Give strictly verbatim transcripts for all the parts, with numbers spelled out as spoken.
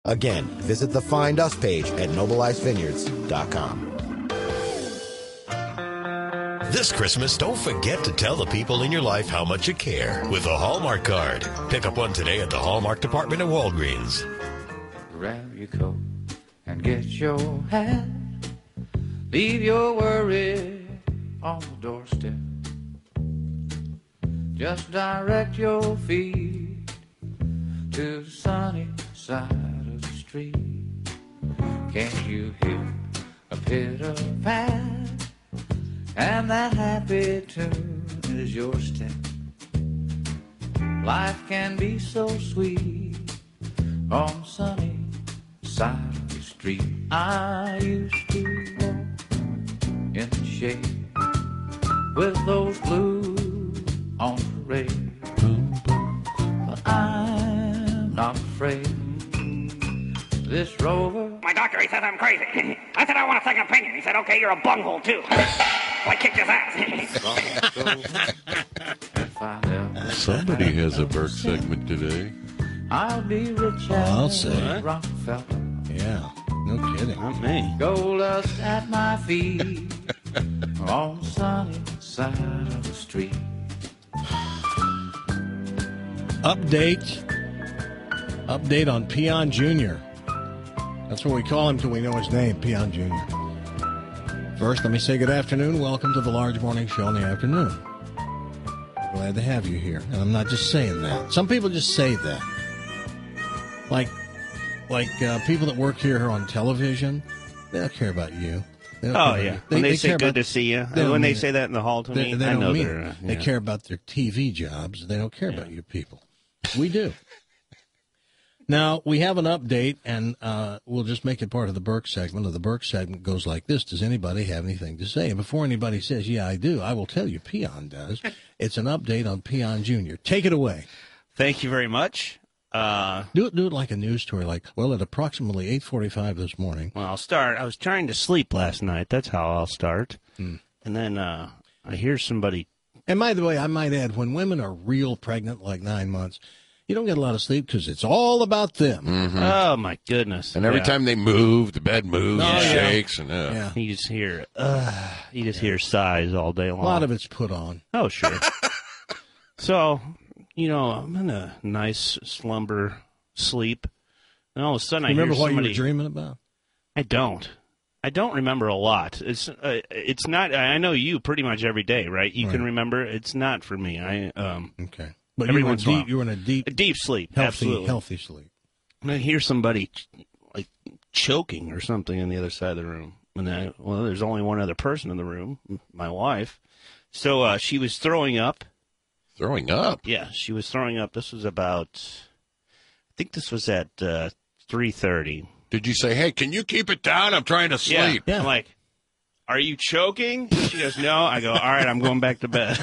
Again, visit the Find Us page at noble ice vineyards dot com. This Christmas, don't forget to tell the people in your life how much you care with a Hallmark card. Pick up one today at the Hallmark department at Walgreens. Grab your coat and get your hat. Leave your worry on the doorstep. Just direct your feet to the sunny side of the street. Can't you hear a pitter-pat? And that happy tune is your step. Life can be so sweet on the sunny side of the street. I used to walk in the shade with those blues on parade, but I'm not afraid. This rover. My doctor, he says I'm crazy. I said I want a second opinion. He said, okay, you're a bunghole too. I kicked his ass. Somebody has a Burke segment today. I'll be rich Oh, I'll say. Rockefeller. Yeah, no kidding. Not me. Gold dust at my feet on the sunny side of the street. Update. Update on Peon Junior That's what we call him till we know his name, Peon Junior First, let me say good afternoon. Welcome to the Large Morning Show in the afternoon. Glad to have you here. And I'm not just saying that. Some people just say that. Like, like uh, people that work here on television, they don't care about you. They don't Oh, care yeah. about When they, they, they say care good about, to see you, they when they mean say it. that in the hall to they, me, they I don't know mean they're... it. Uh, They yeah. care about their T V jobs. They don't care Yeah. about you people. We do. Now, we have an update, and uh, we'll just make it part of the Burke segment. Of the Burke segment goes like this. Does anybody have anything to say? And before anybody says, yeah, I do, I will tell you Peon does. It's an update on Peon Junior Take it away. Thank you very much. Uh, Do it do it like a news story. Like, well, at approximately eight forty-five this morning. well, I'll start. I was trying to sleep last night. That's how I'll start. Hmm. And then uh, I hear somebody... And by the way, I might add, when women are real pregnant, like nine months, you don't get a lot of sleep because it's all about them. Mm-hmm. Oh, my goodness. And every Yeah. time they move, the bed moves Oh, and yeah. shakes. And, uh, Yeah. You just hear, uh, you just hear sighs all day A long. lot of it's put on. Oh, sure. So, you know, I'm in a nice slumber sleep, and all of a sudden I Remember hear what somebody. you were dreaming about? I don't. I don't remember a lot. It's uh, it's not. I know you pretty much every day, right? You Right. can remember. It's not for me. I um Okay. But Every you were, once in a deep, while. you were in a deep, a deep sleep, healthy, absolutely. healthy sleep. And I hear somebody ch- like choking or something on the other side of the room, and I well, there's only one other person in the room, my wife. So uh, she was throwing up. throwing up. Yeah, she was throwing up. This was about, I think this was at uh, three thirty. Did you say, hey, can you keep it down? I'm trying to sleep. Yeah. I'm like, are you choking? She goes, no. I go, all right, I'm going back to bed.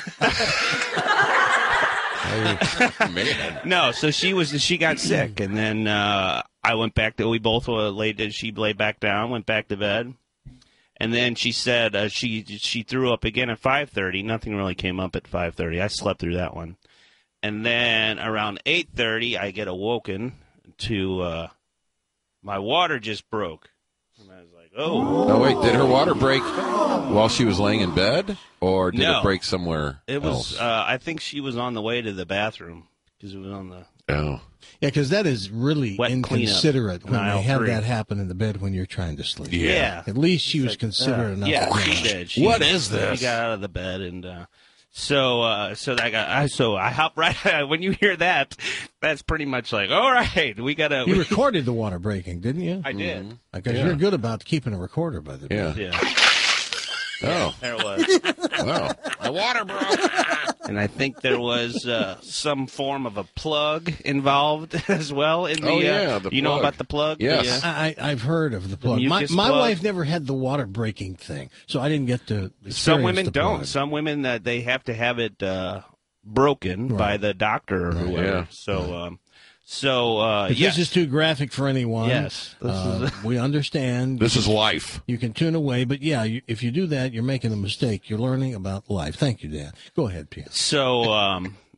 Man. No, so she was, she got sick, and then uh, I went back to, we both uh, laid, she lay back down, went back to bed, and then she said uh, she she threw up again at five thirty. Nothing really came up at five thirty. I slept through that one. And then around eight thirty, I get awoken to uh, my water just broke. And I was like, oh. No, wait, did her water break while she was laying in bed? Or did No. it break somewhere It was, else? uh, I think she was on the way to the bathroom because it was on the. Oh. Yeah, because that is really Wet inconsiderate when cleanup, they have aisle that three. happen in the bed when you're trying to sleep. Yeah. Yeah. At least she was like, considerate uh, enough. Yeah, to- she did. She, What is this? She got out of the bed and uh, so uh, so I got I so I hop right when you hear that, that's pretty much like, all right, we gotta. You recorded the water breaking, didn't you? I did. Because Yeah. you're good about keeping a recorder, by the way. Yeah. Yeah, Oh. there it was. Wow. My water broke. And I think there was uh, some form of a plug involved as well. In the, Oh, yeah, uh, the you know plug. about the plug? Yes. The, uh, I, I've heard of the plug. my mucus my plug. wife never had the water breaking thing, so I didn't get to experience Some women the don't. plug. Some women that they have to have it uh, broken Right. by the doctor or Right. whoever. Yeah. So, um, so uh, If yes. this is too graphic for anyone, Yes. This uh, is- we understand. This is life. You can tune away, but yeah, you, if you do that, you're making a mistake. You're learning about life. Thank you, Dan. Go ahead, Pia. So, um,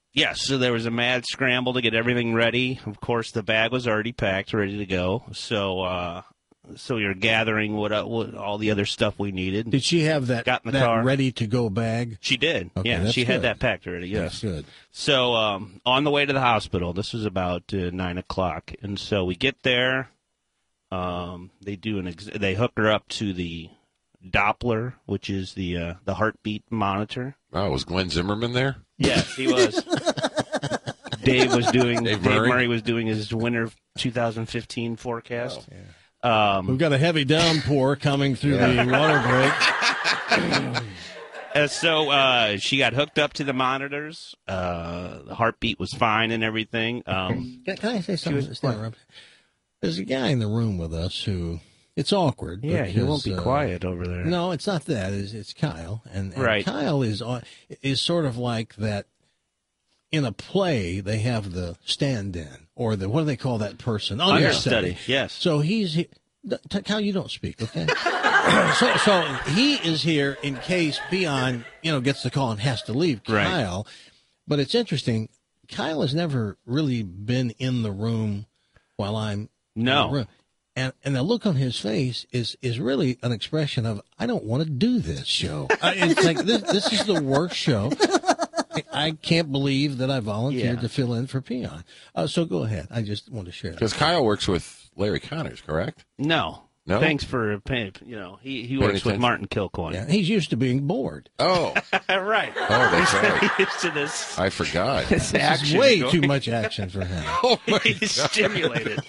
Yes, so there was a mad scramble to get everything ready. Of course, the bag was already packed, ready to go. So, uh, so we were gathering what, uh, what all the other stuff we needed. Did she have that, Got in the that car. ready-to-go bag? She did. Okay, yeah, that's she had good. that packed already. Yes, That's good. So um, on the way to the hospital, this was about uh, nine o'clock, and so we get there. Um, they do an ex- they hook her up to the Doppler, which is the uh, the heartbeat monitor. Oh, was Glenn Zimmerman there? Yes, he was. Dave was doing. Dave Dave Murray? Murray was doing his winter twenty fifteen forecast. Oh, um, We've got a heavy downpour coming through the water break. Uh, so uh, she got hooked up to the monitors. Uh, the heartbeat was fine and everything. Um, Can, can I say something? was- Stay right. There's a guy in the room with us who, it's awkward. yeah, he because, won't be uh, quiet over there. No, it's not that. It's, it's Kyle. And, and Right. Kyle is on- is sort of like that. In a play, they have the stand-in, or the, what do they call that person? Understudy, yes. So he's, he, T- Kyle, you don't speak, okay? so, so he is here in case Peon, you know, gets the call and has to leave. Right. Kyle, but it's interesting. Kyle has never really been in the room while I'm No. in the room. And and the look on his face is is really an expression of, I don't want to do this show. I, it's like this this is the worst show. I, I can't believe that I volunteered Yeah. to fill in for Peon. Uh, so go ahead. I just want to share that. Because Kyle works with Larry Connors, correct? No. No? Thanks for paying. You know, he, he Paying works with attention. Martin Kilcoyne. Yeah, he's used to being bored. Oh, right. oh, that's right. He's used to this, I forgot. this This action. is way going. too much action for him. Oh my He's God. stimulated.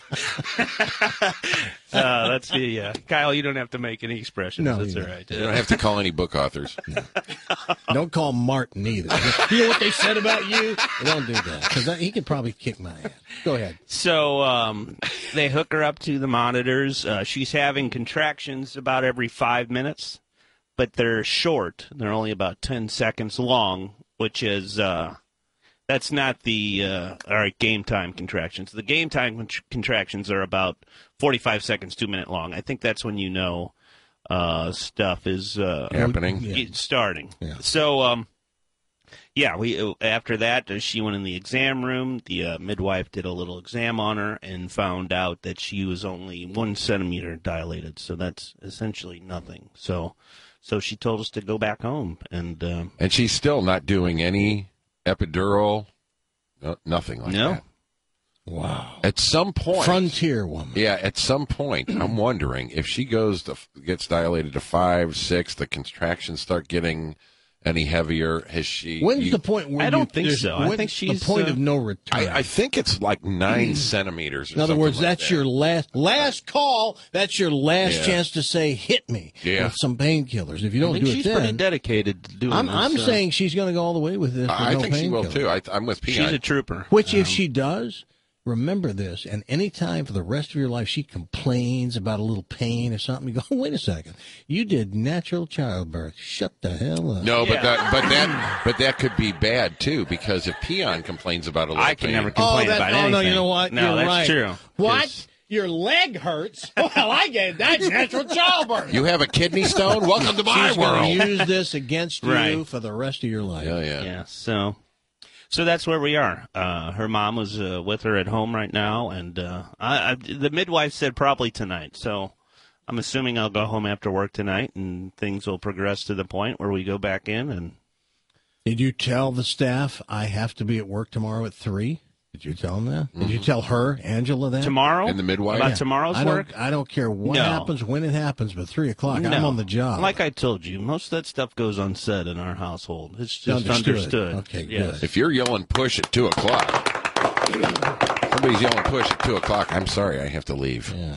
uh, that's the uh, Kyle. You don't have to make any expressions. No, that's you all don't. right. You don't have to call any book authors. Don't call Martin either. You know what they said about you? Don't do that, because he could probably kick my ass. Go ahead. So um, they hook her up to the monitors. Uh, she's having contractions about every five minutes, but they're short. They're only about ten seconds long, which is uh, that's not the uh, all right game time contractions. The game time con- contractions are about forty-five seconds, two minute long. I think that's when you know uh, stuff is uh, Happening. Yeah. it's starting. Yeah. So, um, yeah, we after that uh, she went in the exam room. The uh, midwife did a little exam on her and found out that she was only one centimeter dilated. So that's essentially nothing. So, so she told us to go back home, and um, And she's still not doing any epidural, no, nothing like No. that. Wow. At some point, Frontier woman. yeah, at some point, I'm wondering if she goes to gets dilated to five, six, the contractions start getting any heavier. Has she? When's you- the point where I don't you, think there's- so. I when's think she's, the point uh, of no return? I, I think it's like nine centimeters. Or In other something words, like that's that. your last last call. That's your last Yeah. chance to say, "Hit me" Yeah. with some painkillers. If you I don't think do it she's pretty then, dedicated to doing I'm, this. I'm uh, saying she's going to go all the way with this. With I no think she will painkillers. too. I, I'm with P. she's a trooper. Which, if she does, remember this, and any time for the rest of your life she complains about a little pain or something, you go, oh, wait a second, you did natural childbirth. Shut the hell up. No, but Yeah. that, but that, but that could be bad too, because if Peon complains about a little I can pain, never Oh, complain that, about oh anything. no, you know what? No, You're that's right. true. What? 'Cause- Your leg hurts? Well, I get that's natural childbirth. you have a kidney stone. Welcome to my She's going world. to use this against you Right. for the rest of your life. Yeah, yeah. Yeah, so so that's where we are. Uh, her mom was uh, with her at home right now, and uh, I, I, the midwife said probably tonight. So I'm assuming I'll go home after work tonight, and things will progress to the point where we go back in. And Did you tell the staff I have to be at work tomorrow at three? Did you tell them that? Did you tell her, Angela, that? tomorrow, And the midwife? about Yeah. tomorrow's I don't, work. I don't care what No. happens, when it happens, but three o'clock, I'm No. on the job. Like I told you, most of that stuff goes unsaid in our household. It's just Understood. understood. Okay, Yes. good. If you're yelling push at two o'clock, somebody's yelling push at two o'clock. I'm sorry, I have to leave. Yeah.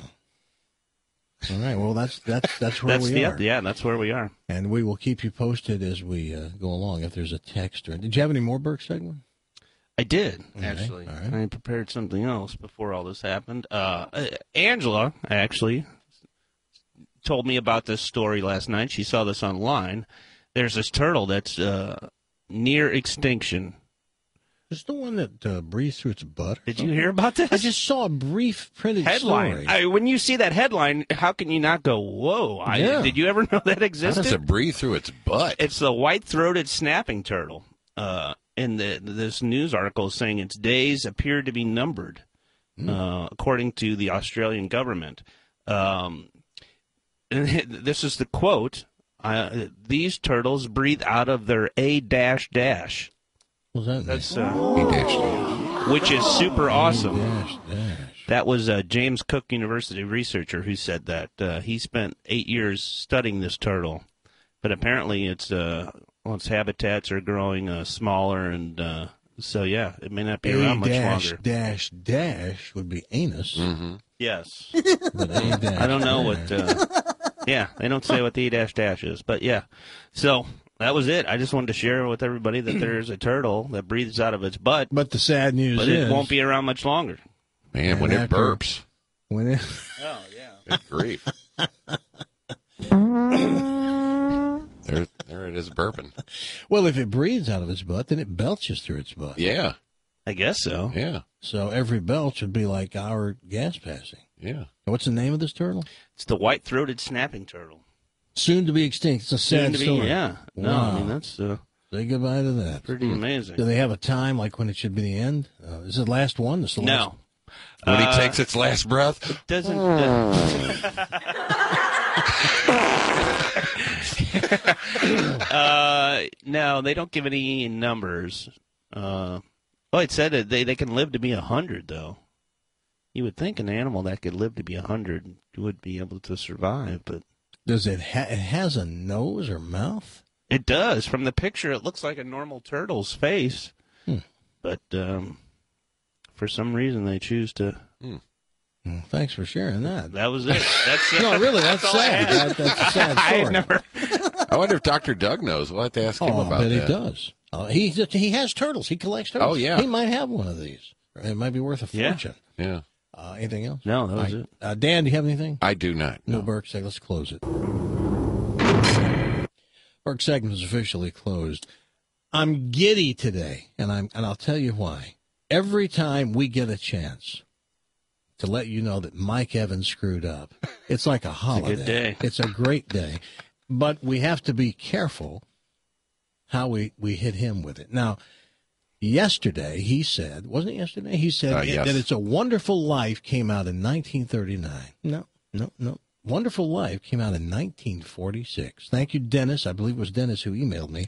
All right. Well, that's that's that's where That's we the are, yeah. That's where we are. and we will keep you posted as we uh, go along. If there's a text or did you have any more Burke segment? I did, right, actually. all right. I prepared something else before all this happened. Uh, uh, Angela, actually, told me about this story last night. She saw this online. There's this turtle that's uh, near extinction. Is the one that uh, breathes through its butt? or Did you something? hear about this? I just saw a brief printed headline. story. I, when you see that headline, how can you not go, whoa? I, Yeah. Did you ever know that How existed? does it breathe through its butt? It's the white-throated snapping turtle. Uh, and the, this news article is saying its days appear to be numbered, mm. uh, according to the Australian government. Um, and this is the quote: uh, "These turtles breathe out of their A dash dash." What's that? That's uh, A dash dash. which is super awesome. Dash, dash. That was a James Cook University researcher who said that. Uh, he spent eight years studying this turtle, but apparently its uh, well, its habitats are growing uh, smaller, and uh, so yeah, it may not be around much dash, longer. Dash dash would be anus. Mm-hmm. Yes, But A dash I don't know dash. what. Uh, yeah, they don't say what the A dash dash is, but yeah. So that was it. I just wanted to share with everybody that there's a turtle that breathes out of its butt, But the sad news but is, it won't be around much longer. Man, And when it after- burps. when it. Oh yeah. Good grief. there, there it is burping. Well, if it breathes out of its butt, then it belches through its butt. Yeah, I guess so. yeah, So every belch would be like our gas passing. yeah. And what's the name of this turtle? It's the white-throated snapping turtle. Soon to be extinct. It's a sad Soon to be, story. yeah. No, Wow. I mean that's uh, Say goodbye to that. pretty amazing. Do they have a time, like when it should be the end? Uh, is it the last one? This the last? No, When Uh, he takes its last breath. doesn't. Uh, uh, no, they don't give any numbers. Uh, oh, it said that they they can live to be a hundred, though. You would think an animal that could live to be a hundred would be able to survive, but Does it? Ha- it has a nose or mouth? it does. From the picture, it looks like a normal turtle's face, Hmm. but um, for some reason they choose to. Well, thanks for sharing that. That was it. That's uh, No, really, that's, all I sad. had. That, that's a sad I story. never. I wonder if Doctor Doug knows. We'll have to ask him Oh, I about bet that. he does. Uh, he he has turtles. He collects turtles. Oh, yeah. He might have one of these. It might be worth a Yeah. fortune. Yeah, Uh, anything else? No, that was I- it. Uh, Dan, do you have anything? I do not. No, No. Burke, say let's close it. Burke's segment is officially closed. I'm giddy today, and I'm and I'll tell you why. Every time we get a chance to let you know that Mike Evans screwed up, it's like a holiday. good day. It's a great day, but we have to be careful how we, we hit him with it. Now, yesterday he said, wasn't it yesterday? He said Uh, yes. that It's a Wonderful Life came out in nineteen thirty-nine. No, no, no. Wonderful Life came out in nineteen forty-six. Thank you, Dennis. I believe it was Dennis who emailed me.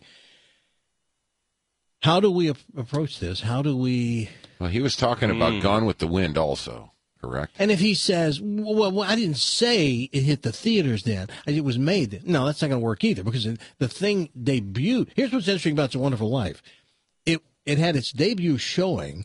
How do we ap- approach this? How do we... Well, he was talking about Gone with the Wind also, correct? And if he says, well, well, I didn't say it hit the theaters then, it was made then. No, that's not going to work either, because it, the thing debuted. Here's what's interesting about It's a Wonderful Life. It it had its debut showing,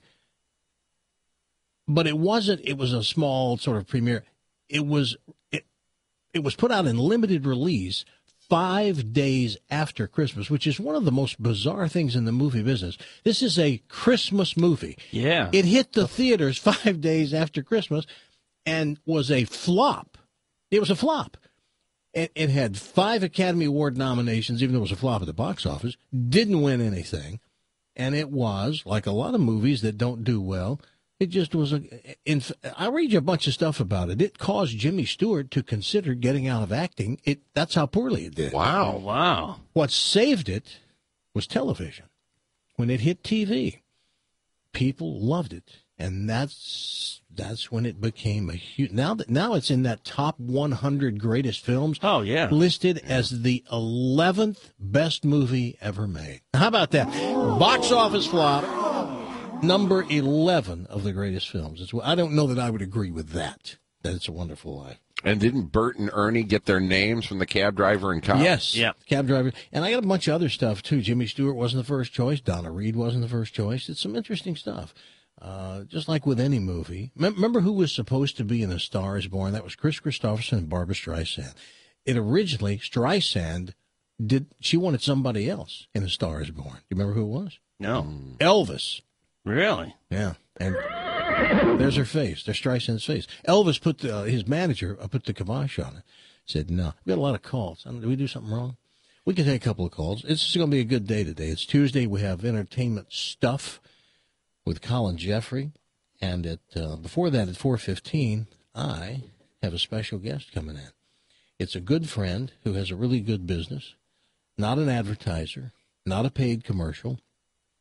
but it wasn't, it was a small sort of premiere. It was, it, it was put out in limited release five days after Christmas, which is one of the most bizarre things in the movie business. This is a Christmas movie. Yeah. It hit the theaters five days after Christmas and was a flop. It was a flop. It, it had five Academy Award nominations, even though it was a flop at the box office. Didn't win anything. And it was, like a lot of movies that don't do well, it just was a. In, I'll read you a bunch of stuff about it. It caused Jimmy Stewart to consider getting out of acting. It That's how poorly it did. Oh, Wow. wow. What saved it was television. When it hit T V, people loved it, and that's that's when it became a huge. Now that now it's in that top one hundred greatest films. Oh, yeah. listed as the eleventh best movie ever made. How about that? Box office flop, number eleven of the greatest films. It's, I don't know that I would agree with that. That It's a Wonderful Life. And didn't Bert and Ernie get their names from the cab driver and cop? Yes. Yeah. Cab driver. And I got a bunch of other stuff, too. Jimmy Stewart wasn't the first choice. Donna Reed wasn't the first choice. It's some interesting stuff. Uh, just like with any movie. Mem- remember who was supposed to be in A Star is Born? That was Chris Christopherson and Barbara Streisand. It originally, Streisand, did. she wanted somebody else in A Star is Born. Do you remember who it was? No. Elvis. Really? Yeah. And there's her face. There's Streisand's face. Elvis put the, uh, his manager uh, put the kibosh on it. Said, no. We got a lot of calls. I don't- Did we do something wrong? We can take a couple of calls. It's going to be a good day today. It's Tuesday. We have entertainment stuff with Colin Jeffrey. And at uh, before that, at four fifteen, I have a special guest coming in. It's a good friend who has a really good business, not an advertiser, not a paid commercial.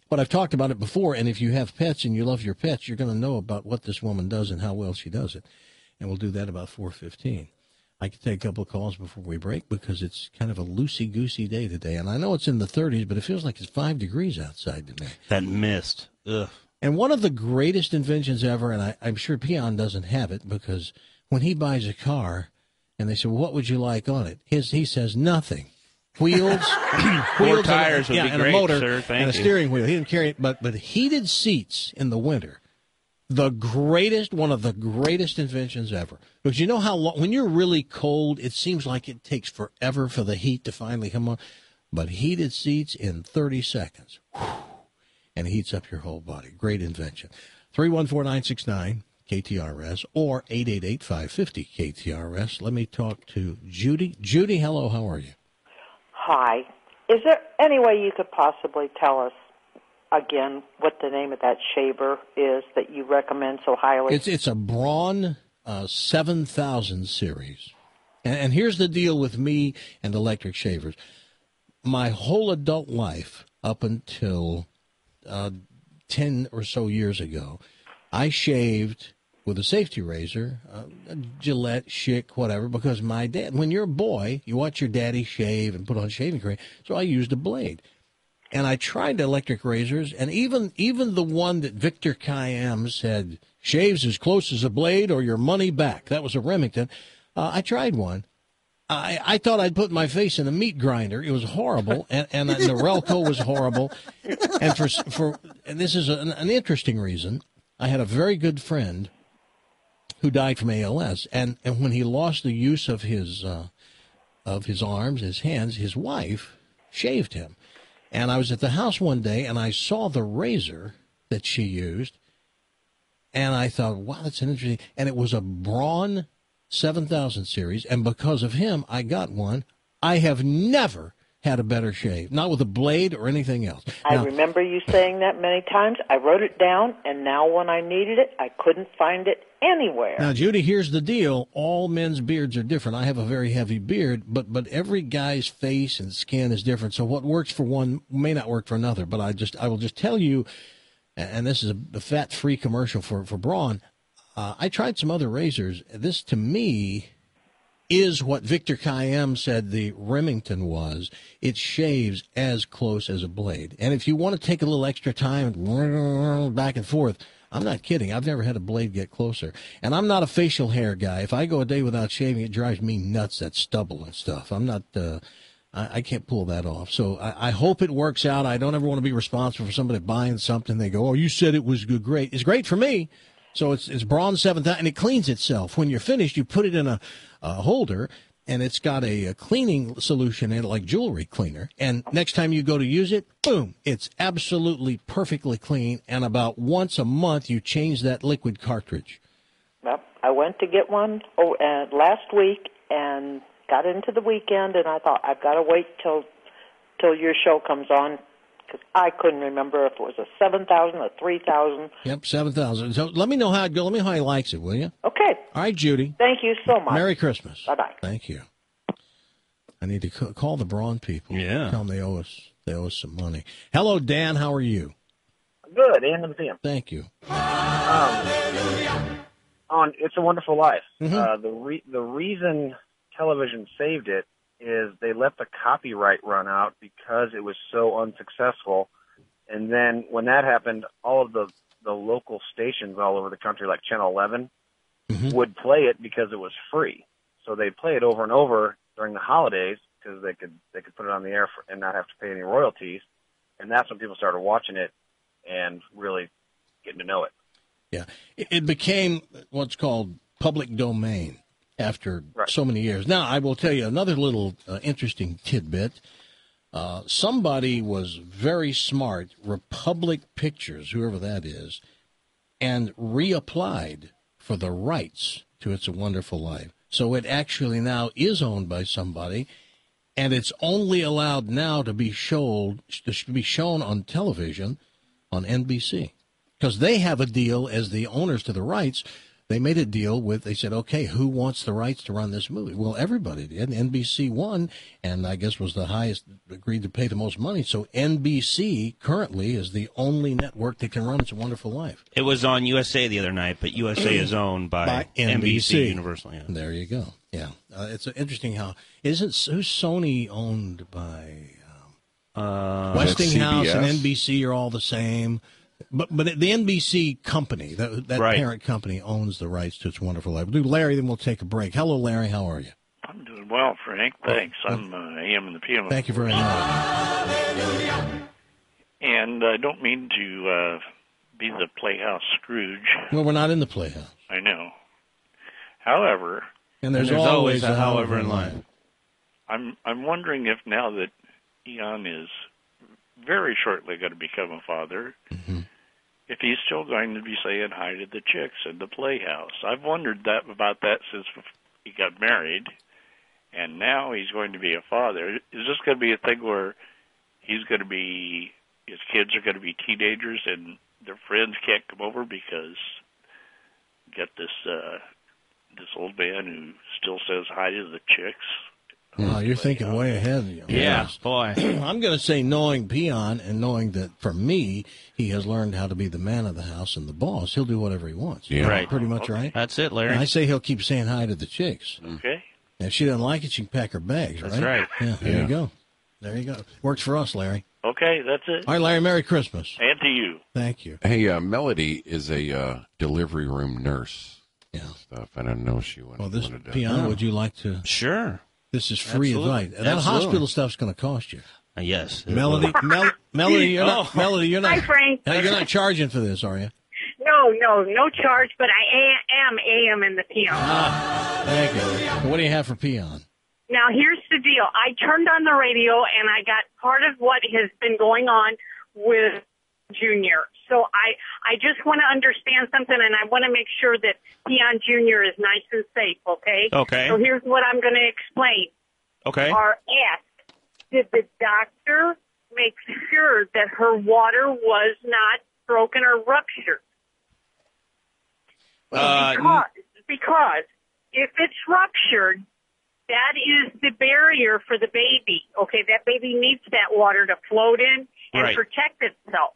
But I've talked about it before, and if you have pets and you love your pets, you're going to know about what this woman does and how well she does it. And we'll do that about four fifteen. I can take a couple of calls before we break because it's kind of a loosey-goosey day today. And I know it's in the thirties, but it feels like it's five degrees outside today. That mist. Ugh. And one of the greatest inventions ever, and I, I'm sure Peon doesn't have it, because when he buys a car and they say, well, what would you like on it? His, he says nothing. Wheels, Four tires and a, would yeah, be great, and a motor, sir. Thank and a you. steering wheel. He didn't carry it, but, but heated seats in the winter. The greatest, one of the greatest inventions ever. Because you know how long, when you're really cold, it seems like it takes forever for the heat to finally come on. But heated seats in thirty seconds. Whew, and it heats up your whole body. Great invention. three one four, nine six nine, K T R S or eight eight eight, five five zero, K T R S. Let me talk to Judy. Judy, hello, how are you? Hi. Is there any way you could possibly tell us again what the name of that shaver is that you recommend so highly? It's it's a Braun uh, seven thousand series. And, and here's the deal with me and electric shavers. My whole adult life, up until uh, ten or so years ago, I shaved with a safety razor, uh, a Gillette, Schick, whatever, because my dad, when you're a boy, you watch your daddy shave and put on shaving cream, so I used a blade. And I tried electric razors, and even even the one that Victor Kiam said shaves as close as a blade or your money back. That was a Remington. Uh, I tried one. I, I thought I'd put my face in a meat grinder. It was horrible, and, and the Relco was horrible. And for for and this is an, an interesting reason. I had a very good friend who died from A L S, and, and when he lost the use of his uh, of his arms, his hands, his wife shaved him. And I was at the house one day, and I saw the razor that she used, and I thought, wow, that's an interesting. And it was a Braun seven thousand series, and because of him, I got one. I have never had a better shave, not with a blade or anything else. I Now, remember you saying that many times. I wrote it down, and now when I needed it, I couldn't find it anywhere. Now, Judy, here's the deal. All men's beards are different. I have a very heavy beard, but but every guy's face and skin is different. So what works for one may not work for another. But I just I will just tell you, and this is a, a fat-free commercial for, for Braun, uh, I tried some other razors. This, to me, is what Victor Kiam said the Remington was. It shaves as close as a blade. And if you want to take a little extra time and back and forth, I'm not kidding. I've never had a blade get closer. And I'm not a facial hair guy. If I go a day without shaving, it drives me nuts, that stubble and stuff. I'm not, uh, I, I can't pull that off. So I, I hope it works out. I don't ever want to be responsible for somebody buying something. They go, oh, you said it was good, great. It's great for me. So it's it's Braun seven thousand, and it cleans itself. When you're finished, you put it in a, a holder, and it's got a, a cleaning solution in it, like jewelry cleaner. And next time you go to use it, boom, it's absolutely perfectly clean. And about once a month, you change that liquid cartridge. Well, I went to get one oh, uh, last week and got into the weekend, and I thought, I've got to wait till till your show comes on, because I couldn't remember if it was a seven thousand or three thousand. Yep, seven thousand. So let me know how it goes. Let me know how he likes it, will you? Okay. All right, Judy. Thank you so much. Merry Christmas. Bye-bye. Thank you. I need to c- call the Braun people. Yeah. Tell them they owe us, they owe us some money. Hello, Dan. How are you? Good, and the museum. Thank you. Um, on It's a Wonderful Life. Mm-hmm. Uh, the re- the reason television saved it is they let the copyright run out because it was so unsuccessful. And then when that happened, all of the, the local stations all over the country, like Channel eleven, Mm-hmm. would play it because it was free. So they'd play it over and over during the holidays because they could they could put it on the air for, and not have to pay any royalties. And that's when people started watching it and really getting to know it. Yeah. It, it became what's called public domain after Right. so many years. Now, I will tell you another little uh, interesting tidbit. Uh, somebody was very smart, Republic Pictures, whoever that is, and reapplied for the rights to It's a Wonderful Life. So it actually now is owned by somebody, and it's only allowed now to be shown to be shown on television on N B C, because they have a deal as the owners to the rights they made a deal with, they said, okay, who wants the rights to run this movie? Well, everybody did. N B C won, and I guess was the highest, agreed to pay the most money. So N B C currently is the only network that can run It's a Wonderful Life. It was on U S A the other night, but U S A is owned by, by N B C. N B C Universal. Yeah. There you go. Yeah. Uh, it's interesting how, isn't, who's Sony owned by? Um, uh, Westinghouse and N B C are all the same. But but the N B C company, that, that right. parent company, owns the rights to It's a Wonderful Life. Do Larry, then we'll take a break. Hello, Larry. How are you? I'm doing well, Frank. Thanks. I'm uh, A M and the P M. Thank you very much. And I don't mean to uh, be the Playhouse Scrooge. Well, we're not in the Playhouse. I know. However, and there's, and there's always, always a however in life. I'm I'm wondering if now that Eon is very shortly going to become a father, mm-hmm. if he's still going to be saying hi to the chicks in the Playhouse. I've wondered that about that since he got married, and now he's going to be a father. Is this going to be a thing where he's going to be, his kids are going to be teenagers and their friends can't come over because you got this uh, this old man who still says hi to the chicks? Wow, you're thinking way ahead. You know. Yeah, boy. I'm going to say, knowing Peon and knowing that, for me, he has learned how to be the man of the house and the boss, he'll do whatever he wants. Yeah. Right. Pretty much right? That's it, Larry. And I say he'll keep saying hi to the chicks. Okay. And if she doesn't like it, she can pack her bags, right? That's right. Yeah, there Yeah. you go. There you go. Works for us, Larry. Okay, that's it. All right, Larry, Merry Christmas. And to you. Thank you. Hey, uh, Melody is a uh, delivery room nurse. Yeah. Stuff. I don't know if she wanted, Well, this, wanted to. Peon, would you like to? Sure. This is free Absolutely. advice. That Absolutely. hospital stuff's going to cost you. Uh, yes. Melody, Mel, Melody, you're not, Oh. Melody, you're not. Hi, Frank. You're not charging for this, are you? No, no, no charge, but I a- am A M in the P M. Ah, thank you. What do you have for Peon? Now, here's the deal. I turned on the radio, and I got part of what has been going on with Junior. So I, I just want to understand something, and I want to make sure that Peon Junior is nice and safe, okay? Okay. So here's what I'm going to explain. Okay. Or ask, did the doctor make sure that her water was not broken or ruptured? Uh, because, because if it's ruptured, that is the barrier for the baby. Okay, that baby needs that water to float in and Right. protect itself.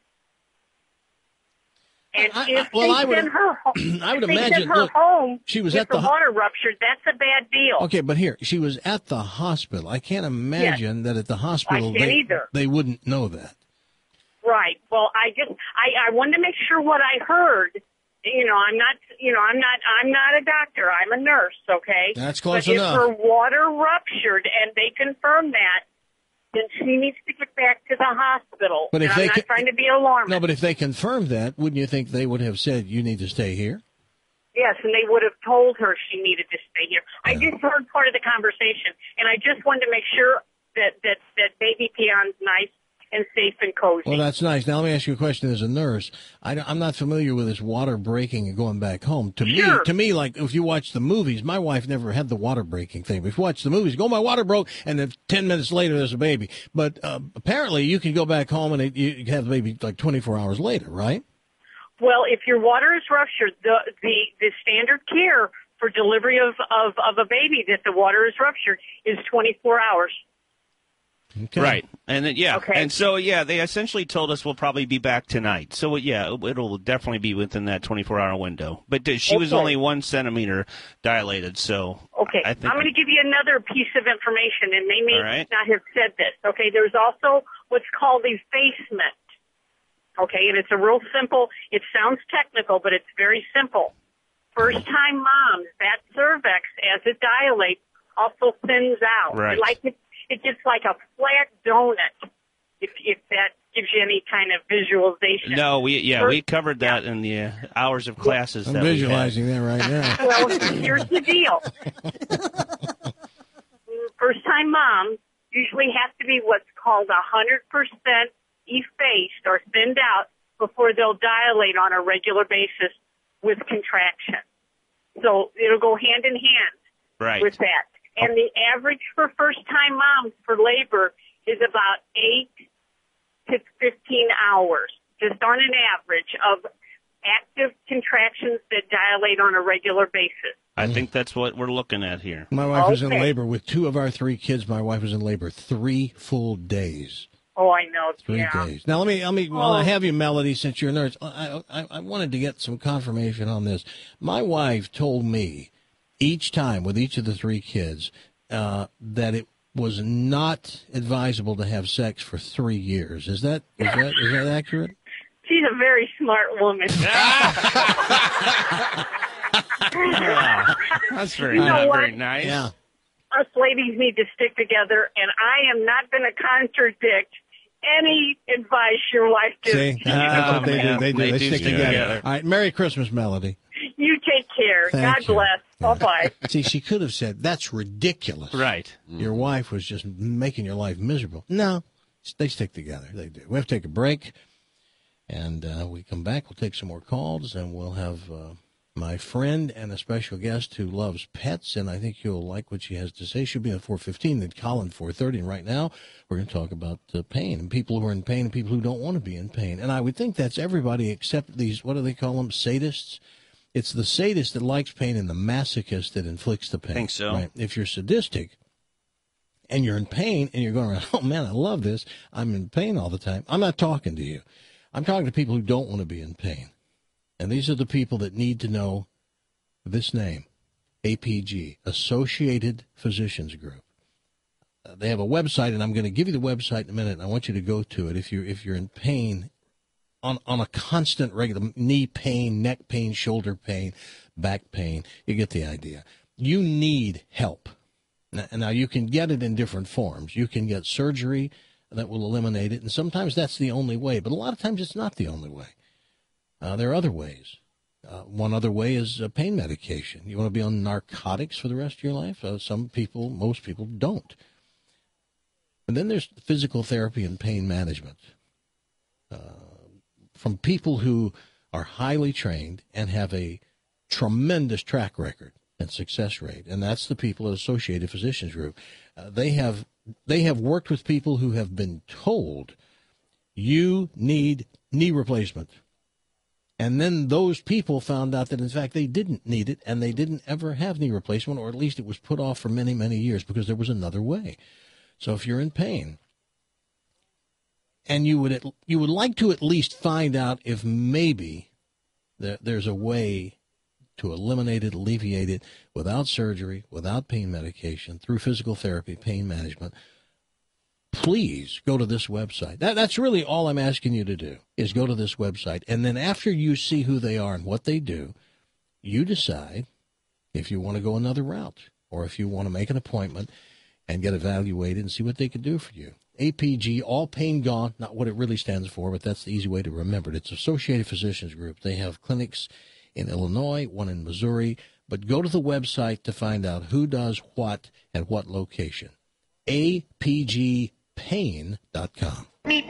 And I- I- if well, they I would- send her home, I would if they imagine- send her look, home she was with at the the ho- water ruptured, that's a bad deal. Okay, but here, she was at the hospital. I can't imagine that at the hospital I can't they, either. they wouldn't know that. Right. Well, I just I, I wanted to make sure what I heard. You know, I'm not. You know, I'm not. I'm not a doctor. I'm a nurse. Okay. That's close but enough. If her water ruptured and they confirm that, then she needs to get back to the hospital. But if and they I'm not can- trying to be alarmist. No, but if they confirmed that, wouldn't you think they would have said, you need to stay here? Yes, and they would have told her she needed to stay here. I just heard part of the conversation, and I just wanted to make sure that that that baby Peon's nice and safe and cozy. Well, that's nice. Now, let me ask you a question as a nurse. I, am not familiar with this water breaking and going back home. To Sure. me, to me, like, if you watch the movies, my wife never had the water breaking thing. If you watch the movies, go, my water broke, and then ten minutes later, there's a baby. But uh, apparently, you can go back home and it, you have the baby like twenty-four hours later, right? Well, if your water is ruptured, the the, the standard care for delivery of, of, of a baby that the water is ruptured is twenty-four hours. Okay. Right. And then, yeah. Okay. And so, yeah, they essentially told us we'll probably be back tonight. So, yeah, it'll definitely be within that twenty-four hour window. But uh, she was Okay. only one centimeter dilated, so Okay, I think I'm going to give you another piece of information, and they may All right. not have said this. Okay, there's also what's called effacement. Okay, and it's a real simple, it sounds technical, but it's very simple. First-time moms, that cervix, as it dilates, also thins out. Right. Like it, it gets like a flat donut, if, if that gives you any kind of visualization. No, we yeah, First- we covered that in the uh, hours of classes I'm that we had. visualizing that right now. Well, here's the deal. First-time moms usually have to be what's called one hundred percent effaced or thinned out before they'll dilate on a regular basis with contraction. So it'll go hand in hand Right. with that. And the average for first-time moms for labor is about eight to fifteen hours, just on an average of active contractions that dilate on a regular basis. I think that's what we're looking at here. My wife was in Okay. labor with two of our three kids. My wife was in labor three full days. Oh, I know. Three yeah. days. Now let me, let me. While I Oh. have you, Melody, since you're a nurse, I, I, I wanted to get some confirmation on this. My wife told me each time with each of the three kids uh, that it was not advisable to have sex for three years. Is that is that is that accurate? She's a very smart woman. That's very You know not what? very nice. Yeah. Us ladies need to stick together, and I am not going to contradict any advice your wife gives. See, you. that's what they do. man. They do. They They, do stick stick together. together. All right. Merry Christmas, Melody. You take care. Thank God you. bless. Bye-bye. See, she could have said, "That's ridiculous." Right. Your wife was just making your life miserable. No, they stick together. They do. We have to take a break, and uh, we come back. We'll take some more calls, and we'll have uh, my friend and a special guest who loves pets, and I think you'll like what she has to say. She'll be at four fifteen, then Colin four thirty, and right now we're going to talk about uh, pain and people who are in pain and people who don't want to be in pain. And I would think that's everybody except these, what do they call them, sadists? It's the sadist that likes pain and the masochist that inflicts the pain. Think so. Right? If you're sadistic and you're in pain and you're going around, oh, man, I love this, I'm in pain all the time, I'm not talking to you. I'm talking to people who don't want to be in pain. And these are the people that need to know this name, A P G, Associated Physicians Group. Uh, they have a website, and I'm going to give you the website in a minute, and I want you to go to it if you're, if you're in pain on, on a constant, regular knee pain, neck pain, shoulder pain, back pain. You get the idea. You need help. Now, now, you can get it in different forms. You can get surgery that will eliminate it, and sometimes that's the only way, but a lot of times it's not the only way. Uh, there are other ways. Uh, one other way is uh, pain medication. You want to be on narcotics for the rest of your life? Uh, some people, most people don't. And then there's physical therapy and pain management. Uh, from people who are highly trained and have a tremendous track record and success rate, and that's the people at Associated Physicians Group. Uh, they have they have worked with people who have been told, you need knee replacement. And then those people found out that, in fact, they didn't need it, and they didn't ever have knee replacement, or at least it was put off for many, many years because there was another way. So if you're in pain, and you would at, you would like to at least find out if maybe there, there's a way to eliminate it, alleviate it, without surgery, without pain medication, through physical therapy, pain management, please go to this website. That, that's really all I'm asking you to do, is go to this website. And then after you see who they are and what they do, you decide if you want to go another route or if you want to make an appointment and get evaluated and see what they can do for you. A P G, All Pain Gone, not what it really stands for, but that's the easy way to remember it. It's Associated Physicians Group. They have clinics in Illinois, one in Missouri. But go to the website to find out who does what at what location. A P G pain dot com.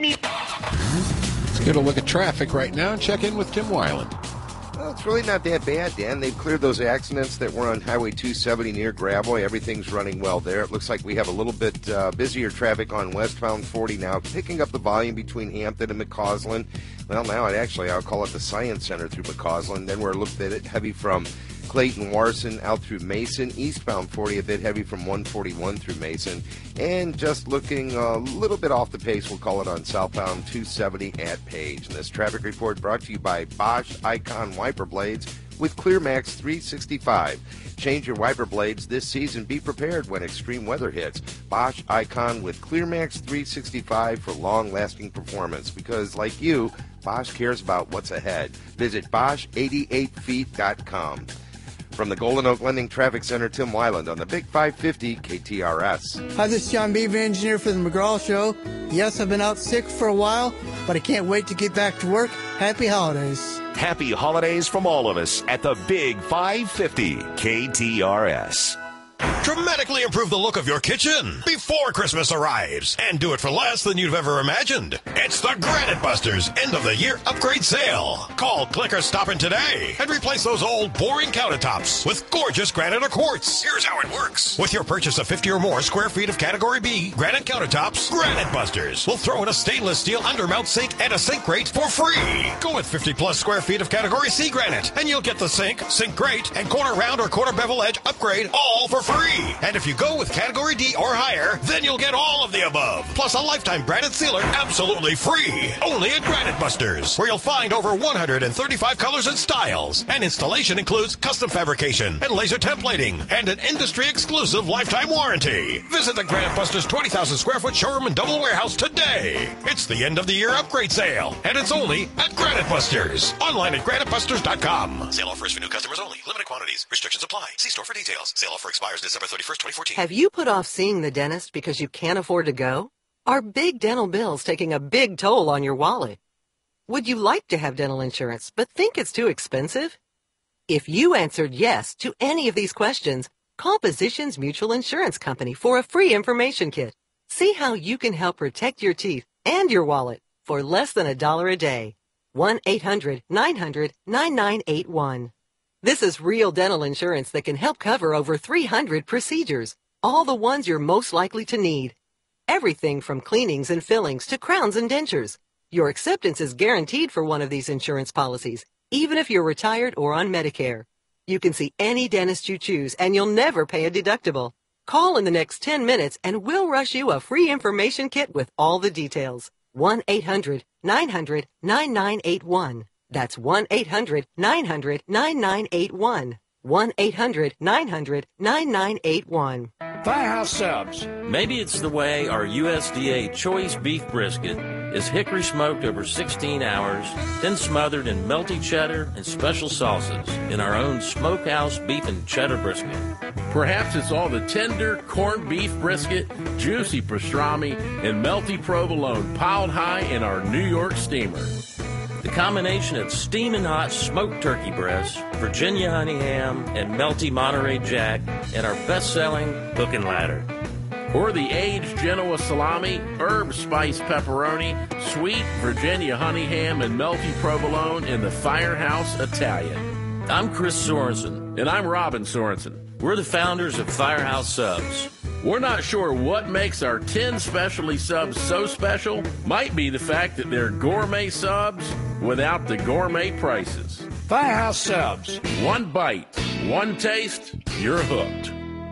Let's get a look at traffic right now and check in with Tim Weiland. Well, it's really not that bad, Dan. They've cleared those accidents that were on Highway two seventy near Gravois. Everything's running well there. It looks like we have a little bit uh, busier traffic on westbound forty now, picking up the volume between Hampton and McCausland. Well, now it actually, I'll call it the Science Center through McCausland. Then we're a little bit heavy from Clayton, Warson, out through Mason. Eastbound forty, a bit heavy from one forty-one through Mason. And just looking a little bit off the pace, we'll call it on southbound two seventy at Page. And this traffic report brought to you by Bosch Icon Wiper Blades with ClearMax three sixty-five. Change your wiper blades this season. Be prepared when extreme weather hits. Bosch Icon with ClearMax three sixty-five for long-lasting performance. Because, like you, Bosch cares about what's ahead. Visit Bosch eighty-eight feet dot com. From the Golden Oak Lending Traffic Center, Tim Weiland on the Big five fifty K T R S. Hi, this is John Beaver, engineer for the McGraw Show. Yes, I've been out sick for a while, but I can't wait to get back to work. Happy holidays. Happy holidays from all of us at the Big five fifty K T R S. Dramatically improve the look of your kitchen before Christmas arrives and do it for less than you've ever imagined. It's the Granite Busters end of the year upgrade sale. Call, click, or stop in today and replace those old boring countertops with gorgeous granite or quartz. Here's how it works. With your purchase of fifty or more square feet of Category B granite countertops, Granite Busters will throw in a stainless steel undermount sink and a sink grate for free. Go with fifty plus square feet of Category C granite and you'll get the sink, sink grate, and corner round or corner bevel edge upgrade all for free. And if you go with Category D or higher, then you'll get all of the above. Plus a lifetime granite sealer absolutely free. Only at Granite Busters, where you'll find over one hundred thirty-five colors and styles. And installation includes custom fabrication and laser templating and an industry-exclusive lifetime warranty. Visit the Granite Busters twenty thousand square foot showroom and double warehouse today. It's the end of the year upgrade sale, and it's only at Granite Busters. Online at granite busters dot com. Sale offers for new customers only. Limited quantities. Restrictions apply. See store for details. Sale offer expires December thirty-first, twenty fourteen. Have you put off seeing the dentist because you can't afford to go? Are big dental bills taking a big toll on your wallet? Would you like to have dental insurance but think it's too expensive? If you answered yes to any of these questions, call Physicians Mutual Insurance Company for a free information kit. See how you can help protect your teeth and your wallet for less than a dollar a day. one eight hundred nine hundred nine nine eight one. This is real dental insurance that can help cover over three hundred procedures, all the ones you're most likely to need. Everything from cleanings and fillings to crowns and dentures. Your acceptance is guaranteed for one of these insurance policies, even if you're retired or on Medicare. You can see any dentist you choose, and you'll never pay a deductible. Call in the next ten minutes, and we'll rush you a free information kit with all the details. one eight hundred nine hundred nine nine eight one. That's one eight hundred nine hundred nine nine eight one. one eight hundred nine hundred nine nine eight one. Firehouse Subs. Maybe it's the way our U S D A choice beef brisket is hickory smoked over sixteen hours, then smothered in melty cheddar and special sauces in our own smokehouse beef and cheddar brisket. Perhaps it's all the tender corned beef brisket, juicy pastrami, and melty provolone piled high in our New York steamer. The combination of steaming hot smoked turkey breasts, Virginia honey ham, and melty Monterey Jack, and our best-selling Hook and Ladder. Or the aged Genoa salami, herb spice pepperoni, sweet Virginia honey ham, and melty provolone in the Firehouse Italian. I'm Chris Sorensen. And I'm Robin Sorensen. We're the founders of Firehouse Subs. We're not sure what makes our ten specialty subs so special. Might be the fact that they're gourmet subs without the gourmet prices. Firehouse Subs. One bite, one taste, you're hooked.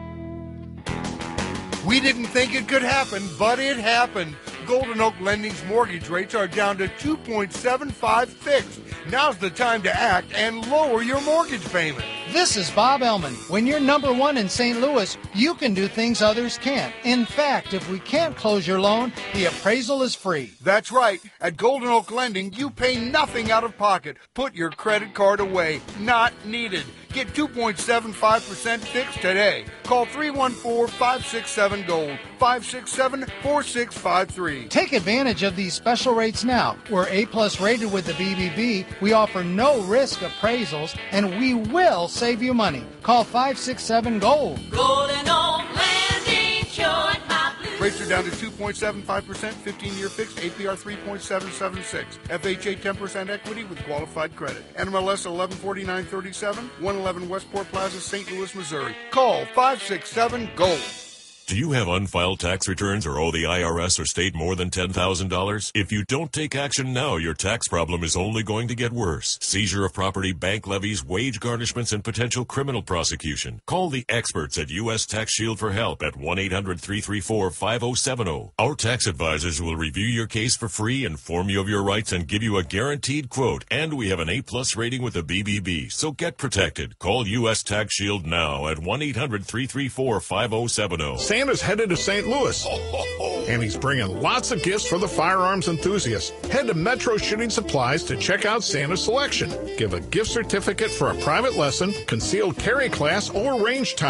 We didn't think it could happen, but it happened. Golden Oak Lending's mortgage rates are down to two point seven five fixed. Now's the time to act and lower your mortgage payment. This is Bob Ellman. When you're number one in Saint Louis, you can do things others can't. In fact, if we can't close your loan, the appraisal is free. That's right. At Golden Oak Lending, you pay nothing out of pocket. Put your credit card away. Not needed. Get two point seven five percent fixed today. Call three one four, five six seven, GOLD, five six seven, four six five three. Take advantage of these special rates now. We're A-plus rated with the B B B. We offer no risk appraisals, and we will save you money. Call five six seven, GOLD. Golden Oak Landing, short my blue. Rates are down to two point seven five percent, fifteen-year fixed, A P R three point seven seven six. F H A ten percent equity with qualified credit. N M L S eleven forty-nine thirty-seven, one eleven Westport Plaza, Saint Louis, Missouri. Call five six seven, GOLD. Do you have unfiled tax returns or owe the I R S or state more than ten thousand dollars? If you don't take action now, your tax problem is only going to get worse. Seizure of property, bank levies, wage garnishments, and potential criminal prosecution. Call the experts at U S Tax Shield for help at one eight hundred, three three four, five oh seven oh. Our tax advisors will review your case for free, inform you of your rights, and give you a guaranteed quote. And we have an A-plus rating with the B B B, so get protected. Call U S Tax Shield now at one eight hundred, three three four, five oh seven oh. Santa's headed to Saint Louis, and he's bringing lots of gifts for the firearms enthusiasts. Head to Metro Shooting Supplies to check out Santa's selection. Give a gift certificate for a private lesson, concealed carry class, or range time.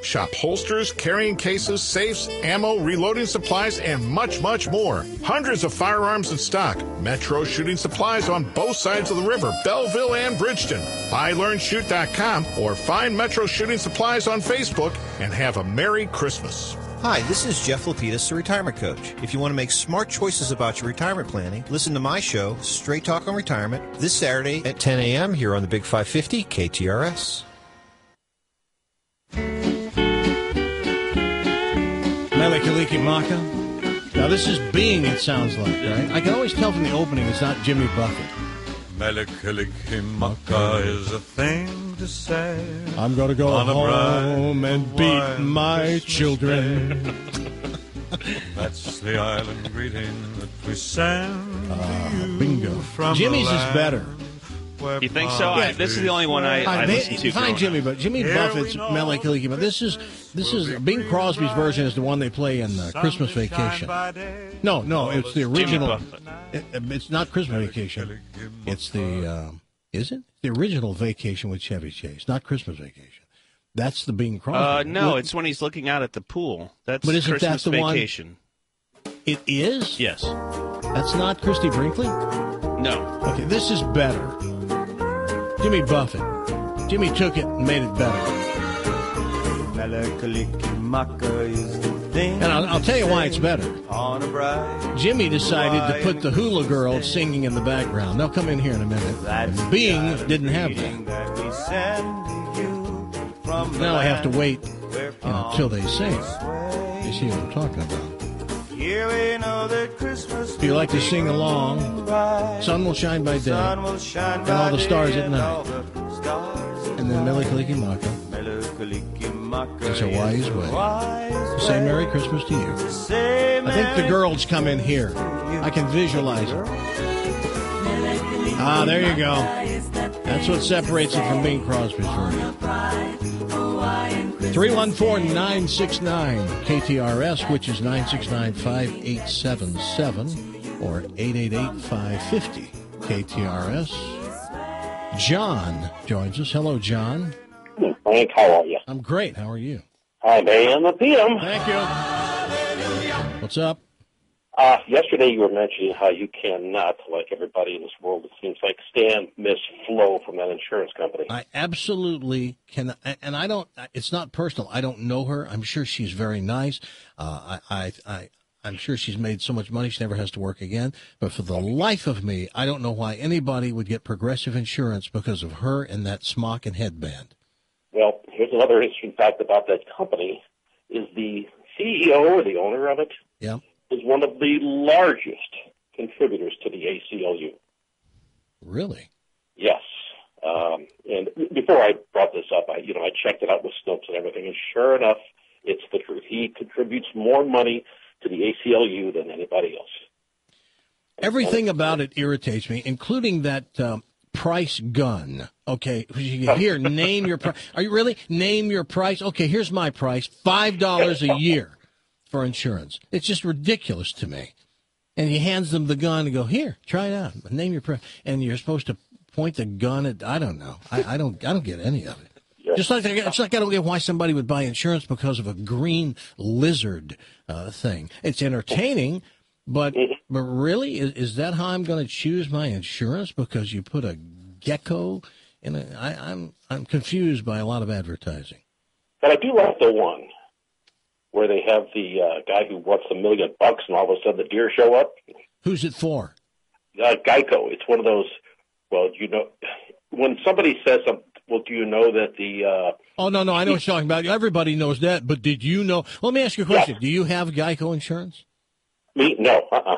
Shop holsters, carrying cases, safes, ammo, reloading supplies, and much, much more. Hundreds of firearms in stock. Metro Shooting Supplies on both sides of the river, Belleville and Bridgeton. buy learn shoot dot com or find Metro Shooting Supplies on Facebook and have a Merry Christmas. Hi, this is Jeff Lapidus, the Retirement Coach. If you want to make smart choices about your retirement planning, listen to my show, Straight Talk on Retirement, this Saturday at ten a.m. here on the Big five fifty K T R S. Mele Kalikimaka. Now, this is Being, it sounds like, right? I can always tell from the opening it's not Jimmy Buffett. Mele Kalikimaka is a thing to say. I'm going to go on a home bright and beat Hawaiian my Christmas children. day. That's the island greeting that we send Uh, to you bingo. from Jimmy's the is land better. where You think so? I, this is the only one I, I Fine, listen to. fine, growing Jimmy, up. but Jimmy Here Buffett's we know Mele Kalikimaka. This is this is Bing Crosby's version is the one they play in uh, Christmas Vacation. No, no, it's the original. It, it's not Christmas Vacation. It's the um, is it the original Vacation with Chevy Chase, not Christmas Vacation. That's the Bing Crosby. Uh, no, Well, it's when he's looking out at the pool. That's But isn't that Christmas the one- Vacation. It is. Yes. That's not Christy Brinkley. No. Okay, this is better. Jimmy Buffett. Jimmy took it and made it better. And I'll, I'll tell you why it's better. Jimmy decided to put the hula girls singing in the background. They'll come in here in a minute. And Being didn't have that. Now I have to wait, you know, till they sing. You see what I'm talking about. If you like to sing along, sun will shine by day, and all the stars at night. And then Mele Kalikimaka is a wise way to say Merry Christmas to you. I think the girls come in here. I can visualize it. Ah, there you go. That's what separates it from Bing Crosby's version. three one four, nine six nine K T R S, which is nine six nine, five eight seven seven, or eight eight eight, five five zero K T R S. John joins us. Hello, John. Frank, how are you? I'm great. How are you? I'm A M the P M. Thank you. What's up? Uh, yesterday you were mentioning how you cannot, like everybody in this world, it seems like, stand Miss Flo from that insurance company. I absolutely can, and I don't. It's not personal. I don't know her. I'm sure she's very nice. Uh, I, I, I, I'm sure she's made so much money she never has to work again. But for the life of me, I don't know why anybody would get Progressive insurance because of her and that smock and headband. Well, here's another interesting fact about that company: is the C E O or the owner of it Yeah. is one of the largest contributors to the A C L U. Really? Yes. Um, and before I brought this up, I, you know, I checked it out with Snopes and everything, and sure enough, it's the truth. He contributes more money to the A C L U than anybody else. Everything about it irritates me, including that um, price gun. Okay, here, name your price. Are you really? Name your price. Okay, here's my price, five dollars a year for insurance. It's just ridiculous to me. And he hands them the gun and go, here, try it out. Name your price. And you're supposed to point the gun at, I don't know. I, I don't I don't get any of it. Just like, it's like I don't get why somebody would buy insurance because of a green lizard uh, thing. It's entertaining, but but really, is, is that how I'm going to choose my insurance? Because you put a gecko in a, I, I'm I'm confused by a lot of advertising. But I do like the one where they have the uh, guy who wants a million bucks, and all of a sudden the deer show up. Who's it for? Uh, Geico. It's one of those. Well, you know, when somebody says something. Well, do you know that the... Uh, oh, no, no, I know what you're talking about. Everybody knows that, but did you know... Let me ask you a question. Yeah. Do you have Geico insurance? Me? No. Uh-uh.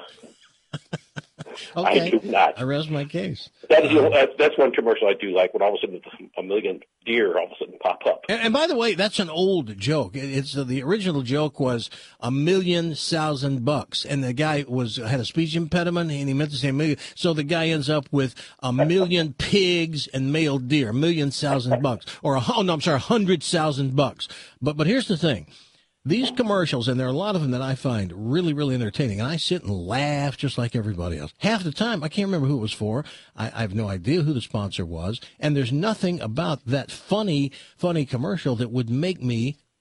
Okay. I do not. I rest my case. That is, uh, that's, that's one commercial I do like, when all of a sudden a million deer all of a sudden pop up. And, and by the way, that's an old joke. It, it's uh, the original joke was a million thousand bucks, and the guy was had a speech impediment, and he meant to say million. So the guy ends up with a million pigs and male deer, a million thousand bucks, or a oh no, I'm sorry, a hundred thousand bucks. But but here's the thing. These commercials, and there are a lot of them that I find really, really entertaining, and I sit and laugh just like everybody else. Half the time, I can't remember who it was for. I, I have no idea who the sponsor was, and there's nothing about that funny, funny commercial that would make me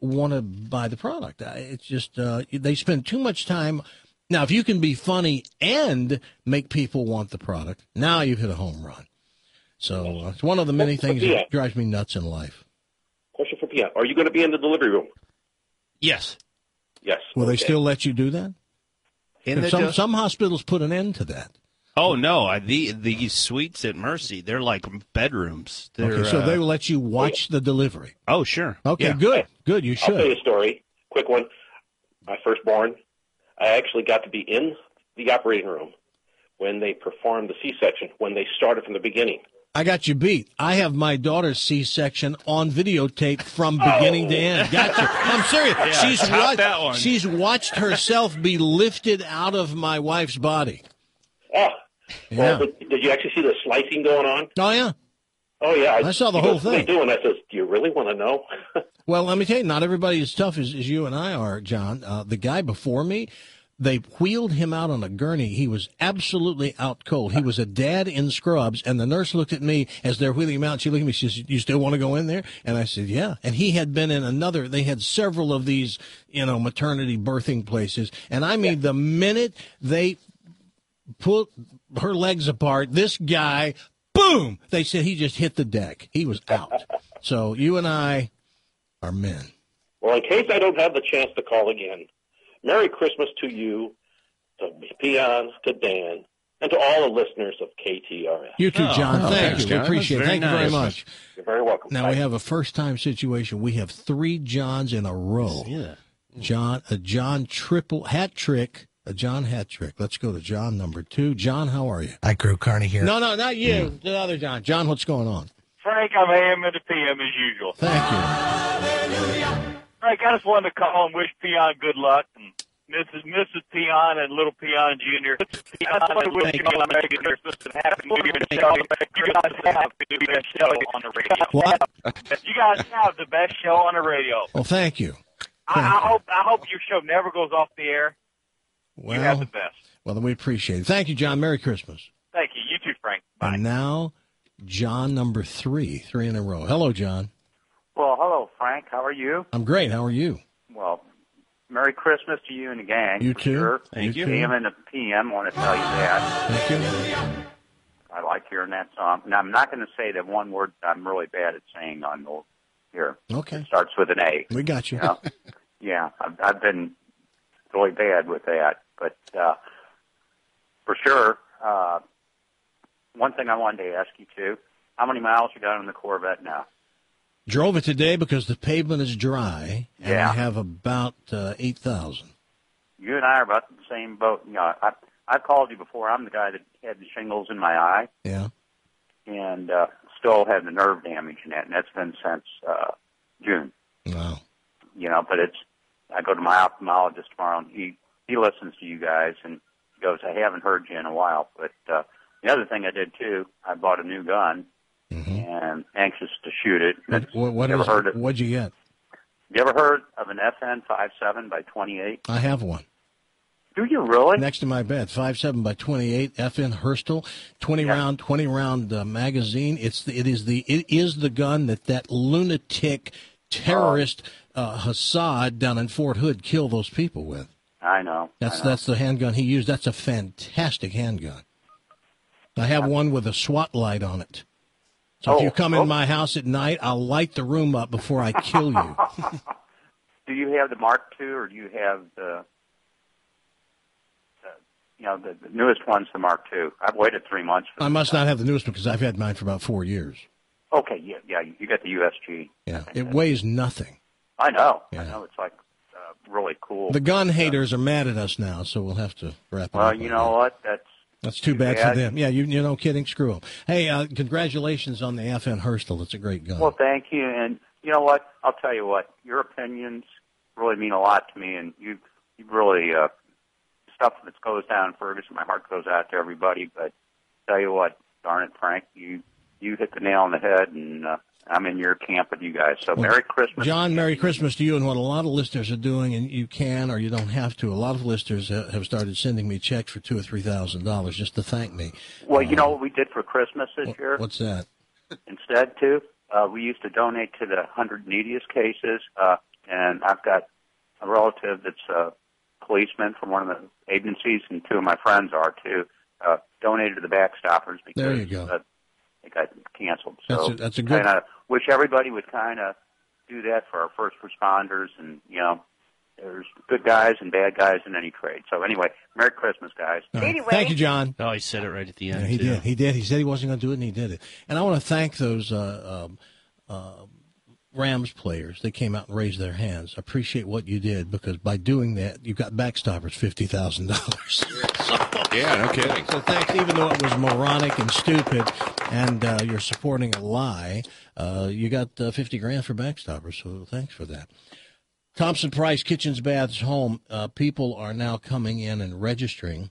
want to buy the product. I- It's just uh, they spend too much time. Now, if you can be funny and make people want the product, now you've hit a home run. So uh, it's one of the many things that drives me nuts in life. Question for Pia. Are you going to be in the delivery room? Yes. Yes. Will they Okay. still let you do that? In If the some, del- some hospitals put an end to that. Oh no! I, the the suites at Mercy, they're like bedrooms. They're, Okay, so uh, they will let you watch the delivery. Oh sure. Okay, Yeah. good, good. You I'll tell you should. a story. Quick one. My firstborn, I actually got to be in the operating room when they performed the C-section, when they started from the beginning. I got you beat. I have my daughter's C-section on videotape from beginning to end. Got you. I'm serious. Yeah, she's top watched. that one. She's watched herself be lifted out of my wife's body. Oh, Yeah. well, but did you actually see the slicing going on? Oh yeah. Oh, yeah. I saw the he whole goes, "What are thing." they doing? I says, do you really want to know? Well, let me tell you, not everybody as tough as, as you and I are, John. Uh, the guy before me, they wheeled him out on a gurney. He was absolutely out cold. He was a dad in scrubs, and the nurse looked at me as they're wheeling him out. She looked at me. She said, "You still want to go in there?" And I said, "Yeah." And he had been in another. They had several of these, you know, maternity birthing places. And I mean, the minute they put her legs apart, this guy, boom! They said he just hit the deck. He was out. So you and I are men. Well, in case I don't have the chance to call again, Merry Christmas to you, to Peon, to Dan, and to all the listeners of K T R S. You too, John. Oh, Thank thanks, you. John. We appreciate it. That's very Thank you very nice. much. You're very welcome. Now Bye. we have a first-time situation. We have three Johns in a row. Yeah. John, a John triple hat trick, a John hat trick. Let's go to John number two. John, how are you? Hi, Crew. Carney here. No, no, not you. The other John. John, what's going on? Frank, I'm A M and P M as usual. Thank you. Frank, I just wanted to call and wish Peon good luck, and Missus Missus Peon and little Peon Junior I want to wish you all a Merry Christmas and Happy New Year. You guys have the best show on the radio. What? You guys have the best show on the radio. Well, thank you. I, I hope I hope your show never goes off the air. Well, you have the best. well, then we appreciate it. Thank you, John. Merry Christmas. Thank you. You too, Frank. Bye. And now, John number three, three in a row. Hello, John. Well, hello, Frank. How are you? I'm great. How are you? Well, Merry Christmas to you and the gang. You for too. Sure. Thank you. A M and the P M want to tell you that. Thank you. I like hearing that song. Now, I'm not going to say that one word I'm really bad at saying on the here. Okay. It starts with an A. We got you. You know? Yeah, I've, I've been really bad with that. But uh, for sure, uh, one thing I wanted to ask you, too, how many miles you got on the Corvette now? Drove it today because the pavement is dry, and Yeah. I have about uh, eight thousand. You and I are about in the same boat. You know, I, I've called you before. I'm the guy that had the shingles in my eye. Yeah. And uh, still had the nerve damage in that, and that's been since uh, June. Wow. You know, but it's, I go to my ophthalmologist tomorrow, and he, he listens to you guys, and he goes, I haven't heard you in a while. But uh, the other thing I did, too, I bought a new gun, and anxious to shoot it. What, what, what you ever is- heard of, what'd you get? you ever heard of an F N fifty-seven by twenty-eight? I have one. Do you really? Next to my bed, five seven by twenty-eight, F N Hurstel, twenty round, twenty round uh, magazine. It's the, it is the it is the gun that that lunatic terrorist uh, Hassad down in Fort Hood killed those people with. I know. That's I know. that's the handgun he used. That's a fantastic handgun. I have one with a SWAT light on it. So if Oh, you come oh. in my house at night, I'll light the room up before I kill you. Do you have the Mark two, or do you have the, the you know, the, the newest one's the Mark two? I've waited three months for I must not have the newest one because I've had mine for about four years. Okay, yeah, yeah, you got the U S G. Yeah, it weighs nothing. I know. Yeah. I know. It's like uh, really cool. The gun haters are mad at us now, so we'll have to wrap it Well, up. you know what? That's That's too bad bad. for them. Yeah, you you know, kidding, screw them. Hey, uh, congratulations on the F N Hurstel. It's a great gun. well. Thank you, and you know what? I'll tell you what. Your opinions really mean a lot to me, and you you really uh, stuff that goes down in Ferguson. My heart goes out to everybody. But tell you what, darn it, Frank, you you hit the nail on the head, and uh, I'm in your camp with you guys. So Well, Merry Christmas. John, Merry Christmas to you. And what a lot of listeners are doing, and you can or you don't have to, a lot of listeners uh, have started sending me checks for two or three thousand dollars just to thank me. Well, you know what we did for Christmas this Wh- year? What's that? Instead, too, uh, we used to donate to the one hundred neediest cases, uh, and I've got a relative that's a policeman from one of the agencies, and two of my friends are too. Uh, donated to the Backstoppers because There you go. Uh, it got canceled. That's So a- that's a good- Kinda wish everybody would kind of do that for our first responders, and you know, there's good guys and bad guys in any trade. So anyway, Merry Christmas, guys. All right. Thank you, John. Oh, he said it right at the end. Yeah, he too. did. He did. He said he wasn't going to do it, and he did it. And I want to thank those uh, um, uh, Rams players. They came out and raised their hands. I appreciate what you did, because by doing that, you got Backstoppers fifty thousand dollars. Yeah, no kidding. So thanks, even though it was moronic and stupid, and uh, you're supporting a lie, uh, you got uh, fifty grand for Backstoppers. So thanks for that. Thompson Price Kitchens, Baths, Home. Uh, people are now coming in and registering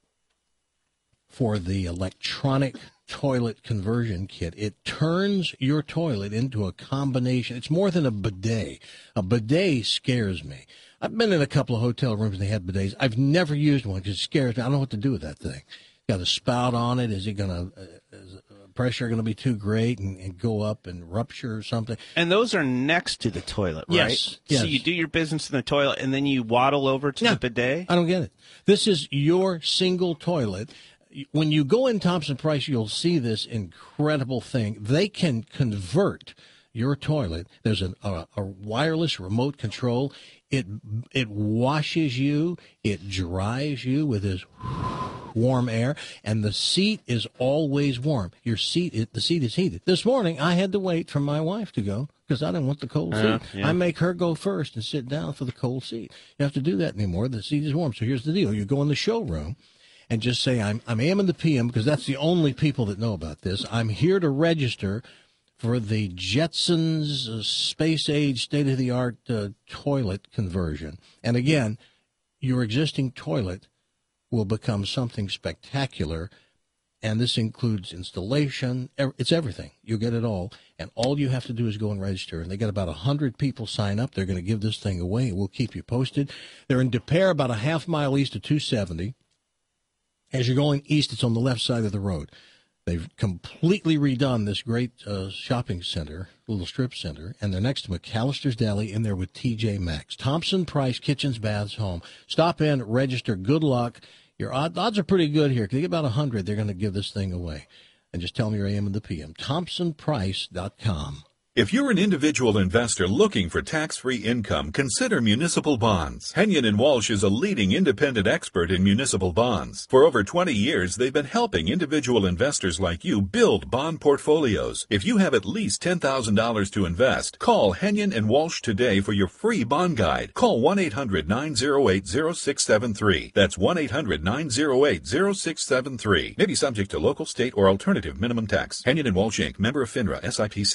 for the electronic toilet conversion kit. It turns your toilet into a combination. It's more than a bidet. A bidet scares me. I've been in a couple of hotel rooms and they had bidets. I've never used one because it scares me. I don't know what to do with that thing. Got a spout on it. Is it going to, uh, is pressure going to be too great and, and go up and rupture or something? And those are next to the toilet, right? Yes, yes. So you do your business in the toilet, and then you waddle over to Yeah. the bidet? I don't get it. This is your single toilet. When you go in Thompson Price, you'll see this incredible thing. They can convert your toilet. There's an, a, a wireless remote control. It it washes you. It dries you with this warm air, and the seat is always warm. Your seat, is, the seat is heated. This morning, I had to wait for my wife to go because I didn't want the cold Uh, seat. yeah. I make her go first and sit down for the cold seat. You have to do that anymore. The seat is warm. So here's the deal. You go in the showroom and just say, I'm I'm A M and the P M, because that's the only people that know about this. I'm here to register for the Jetsons uh, space-age, state-of-the-art uh, toilet conversion. And again, your existing toilet will become something spectacular, and this includes installation. ev- It's everything. You'll get it all, and all you have to do is go and register. And they got about one hundred people sign up. They're going to give this thing away. We'll keep you posted. They're in Des Peres, about a half mile east of two seventy. As you're going east, it's on the left side of the road. They've completely redone this great uh, shopping center, little strip center, and they're next to McAllister's Deli in there with T J Maxx. Thompson Price Kitchens, Baths, Home. Stop in, register. Good luck. Your odd, odds are pretty good here. If you get about one hundred, they're going to give this thing away. And just tell them you're A M and the P M. Thompson Price dot com. If you're an individual investor looking for tax-free income, consider municipal bonds. Henyon and Walsh is a leading independent expert in municipal bonds. For over twenty years, they've been helping individual investors like you build bond portfolios. If you have at least ten thousand dollars to invest, call Henyon and Walsh today for your free bond guide. Call one eight hundred nine oh eight oh six seven three. That's one eight hundred nine oh eight oh six seven three. May be subject to local, state, or alternative minimum tax. Henyon and Walsh, Incorporated. Member of FINRA, S I P C.